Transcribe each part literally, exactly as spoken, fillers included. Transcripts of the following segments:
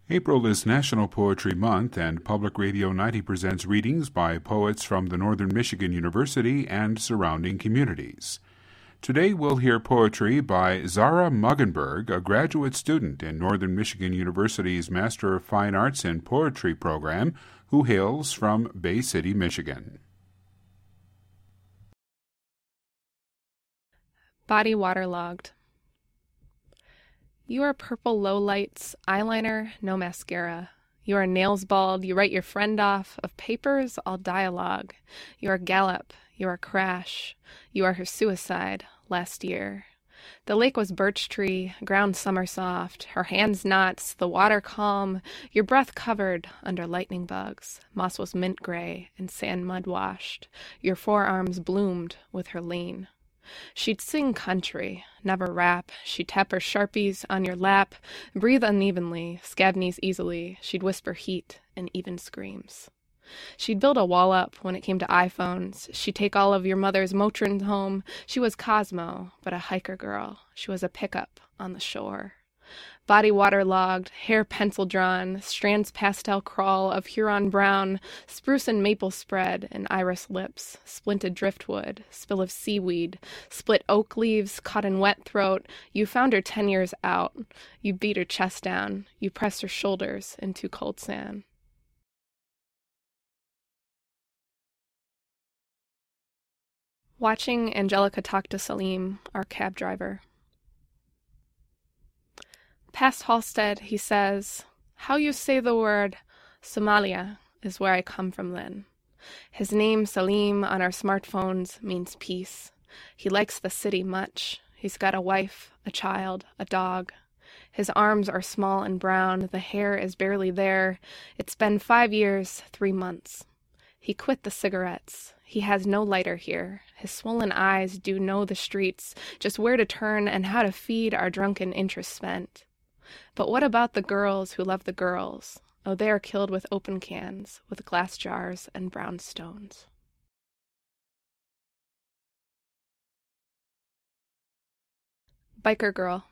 April is National Poetry Month, and Public Radio ninety presents readings by poets from the Northern Michigan University and surrounding communities. Today we'll hear poetry by Zara Muggenberg, a graduate student in Northern Michigan University's Master of Fine Arts in Poetry program, who hails from Bay City, Michigan. Body waterlogged. You are purple lowlights, eyeliner, no mascara. You are nails bald, you write your friend off, of papers all dialogue. You are Gallup, you are Crash, you are her suicide, last year. The lake was birch tree, ground summer soft, her hands knots, the water calm, your breath covered under lightning bugs. Moss was mint gray and sand mud washed, your forearms bloomed with her lean. She'd sing country, never rap. She'd tap her Sharpies on your lap, breathe unevenly, scab knees easily. She'd whisper heat and even screams. She'd build a wall up when it came to iPhones. She'd take all of your mother's Motrins home. She was Cosmo, but a hiker girl. She was a pickup on the shore. Body waterlogged, hair pencil drawn, strands pastel crawl of Huron brown, spruce and maple spread, and iris lips, splinted driftwood, spill of seaweed, split oak leaves caught in wet throat. You found her ten years out. You beat her chest down. You pressed her shoulders into cold sand. Watching Angelica talk to Salim, our cab driver. Past Halstead, he says, how you say the word Somalia is where I come from then. His name, Salim, on our smartphones means peace. He likes the city much. He's got a wife, a child, a dog. His arms are small and brown. The hair is barely there. It's been five years, three months. He quit the cigarettes. He has no lighter here. His swollen eyes do know the streets, just where to turn and how to feed our drunken interest spent. But what about the girls who love the girls? Oh, they are killed with open cans, with glass jars and brown stones. Biker girl.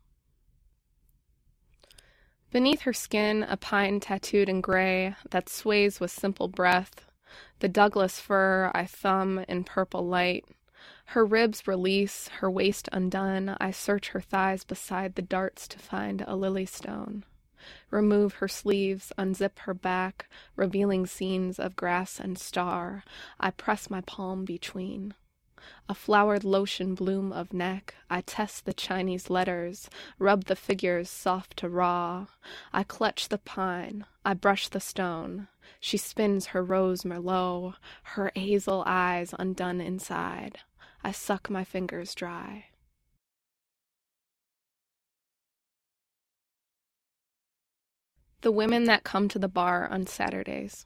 Beneath her skin, a pine tattooed in gray that sways with simple breath. The Douglas fir I thumb in purple light. Her ribs release, her waist undone. I search her thighs beside the darts to find a lily stone. Remove her sleeves, unzip her back, revealing scenes of grass and star. I press my palm between. A flowered lotion bloom of neck. I test the Chinese letters, rub the figures soft to raw. I clutch the pine, I brush the stone. She spins her rose merlot, her hazel eyes undone inside. I suck my fingers dry. The women that come to the bar on Saturdays.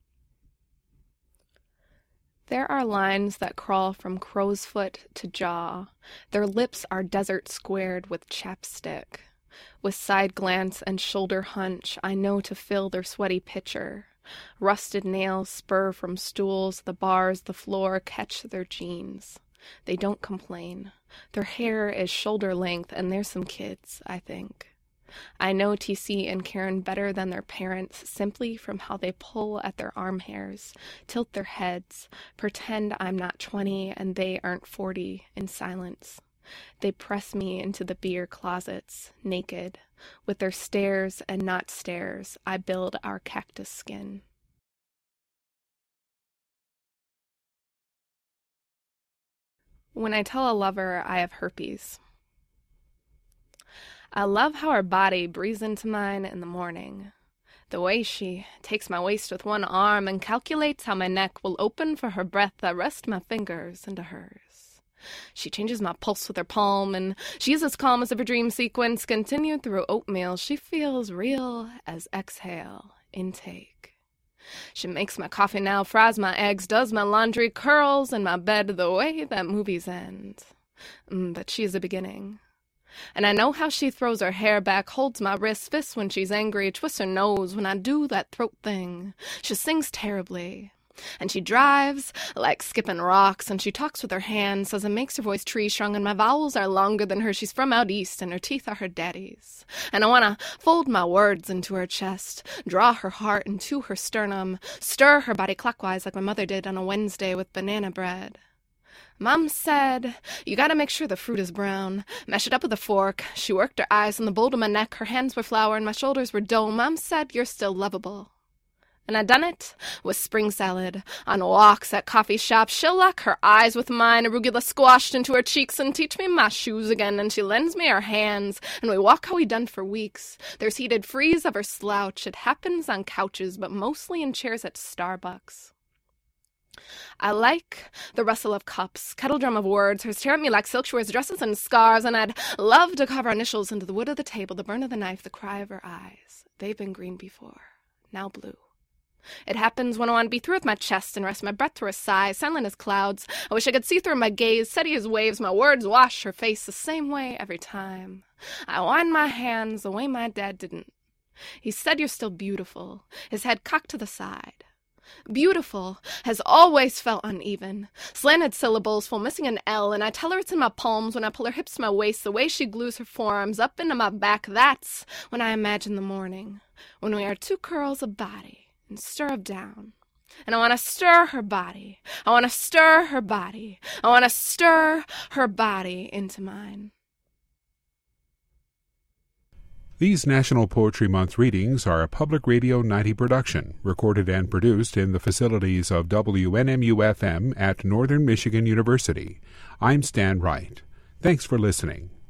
There are lines that crawl from crow's foot to jaw. Their lips are desert squared with chapstick. With side glance and shoulder hunch, I know to fill their sweaty pitcher. Rusted nails spur from stools, the bars, the floor catch their jeans. They don't complain. Their hair is shoulder length, and there's some kids, I think. I know T C and Karen better than their parents simply from how they pull at their arm hairs, tilt their heads, pretend I'm not twenty and they aren't forty in silence. They press me into the beer closets, naked. With their stares and not stares, I build our cactus skin. When I tell a lover I have herpes. I love how her body breathes into mine in the morning. The way she takes my waist with one arm and calculates how my neck will open for her breath. I rest my fingers into hers. She changes my pulse with her palm, and she's as calm as if a dream sequence continued through oatmeal. She feels real as exhale, intake. She makes my coffee now, fries my eggs, does my laundry, curls in my bed the way that movies end. Mm, but she's a beginning. And I know how she throws her hair back, holds my wrist, fists when she's angry, twists her nose when I do that throat thing. She sings terribly. And she drives like skipping rocks, and she talks with her hands, says it makes her voice tree-strung, and my vowels are longer than her. She's from out east, and her teeth are her daddy's. And I want to fold my words into her chest, draw her heart into her sternum, stir her body clockwise like my mother did on a Wednesday with banana bread. Mom said, you gotta make sure the fruit is brown. Mash it up with a fork. She worked her eyes on the bowl of my neck. Her hands were flour and my shoulders were dough. Mom said, you're still lovable. And I done it with spring salad, on walks at coffee shops. She'll lock her eyes with mine, arugula squashed into her cheeks, and teach me my shoes again. And she lends me her hands, and we walk how we done for weeks. There's heated frieze of her slouch. It happens on couches, but mostly in chairs at Starbucks. I like the rustle of cups, kettle drum of words, her stare at me like silk. She wears dresses and scarves, and I'd love to carve our initials into the wood of the table, the burn of the knife, the cry of her eyes. They've been green before, now blue. It happens when I want to be through with my chest and rest my breath through her sigh, silent as clouds. I wish I could see through my gaze, steady as waves. My words wash her face the same way every time. I wind my hands the way my dad didn't. He said you're still beautiful, his head cocked to the side. Beautiful has always felt uneven, slanted syllables full missing an L, and I tell her it's in my palms when I pull her hips to my waist, the way she glues her forearms up into my back. That's when I imagine the morning, when we are two curls of body and stir of down. And I want to stir her body. I want to stir her body. I want to stir her body into mine. These National Poetry Month readings are a Public Radio ninety production, recorded and produced in the facilities of W N M U F M at Northern Michigan University. I'm Stan Wright. Thanks for listening.